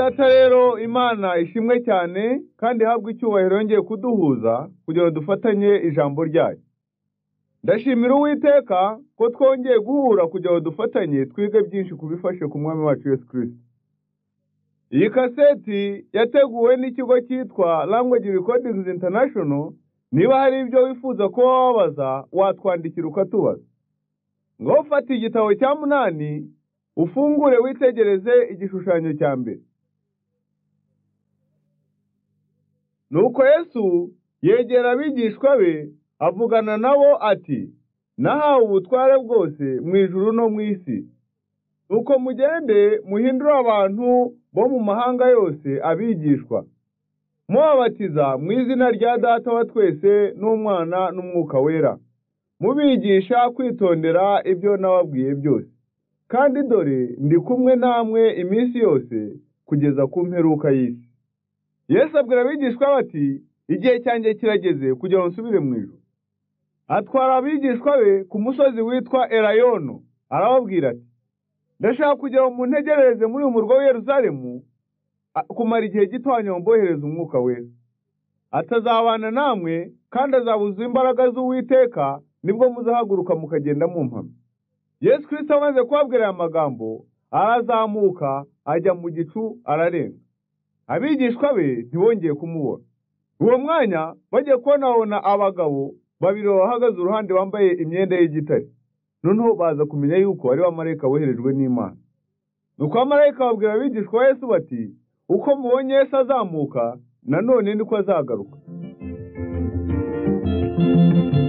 Data rero Imana ishimwe cyane kandi habwa icyubahiro yongeye kuduhuza kugira ngo dufatanye ijambo ryayo. Ndashimira Uwiteka ko twongeye guhura kugira ngo dufatanye twige byinshi kubifashe ku mwami wacu Yesu Kristo. Iyi kaseti yateguwe n'ikigo cyitwa Language Recordings International. Niba hari ibyo wifuza ko wabaza watwandikira ukatubaza. Ngo ufate igitabo cya 8 ufungure witegereze igishushanyo cya mbere. Nuko Yesu yegera abigishwa be avugana nabo ati, nahawe ubutware bwose mu ijuru no mu isi. Nuko mugende muhindure abantu bo mu mahanga yose abigishwa, mubabatiza mu izina rya Data wa twese n'Umwana n'Umwuka wera, mubigisha kwitondera ibyo nababwiye byose. Kandi dore ndi kumwe namwe iminsi yose kugeza ku mperuka y'isi. Yesu abwira abigishwa bati, igihe cyanjye kirageze kugira ngo nsubire mu ijuru. Atwara abigishwa be ku musozi witwa Elayono, arababwira ati, ndashaka kugira ngo muntegerereze muri uyu murwa wa Yerusalemu kumara igihe gito hanyuma mbohereze Umwuka wera. Atazabana namwe kandi azabuza imbaraga z'Uwiteka, nibwo muzahaguruka mukagenda mu mpamyi. Yesu Kristo amaze kubabwira aya magambo, arazamuka ajya mu gicu ararenga. Abigishwa be ntibongeye kumubona. Uwo mwanya bagiye kubona abagabo babiri bahagaze uruhande bambaye imyenda y'igitare. Noneho baza kumenya yuko ari abamarayika boherejwe n'Imana. Nuko abamarayika babwira abigishwa Yesu bati, uko mubonye Yesu azamuka, nanone niko azagaruka.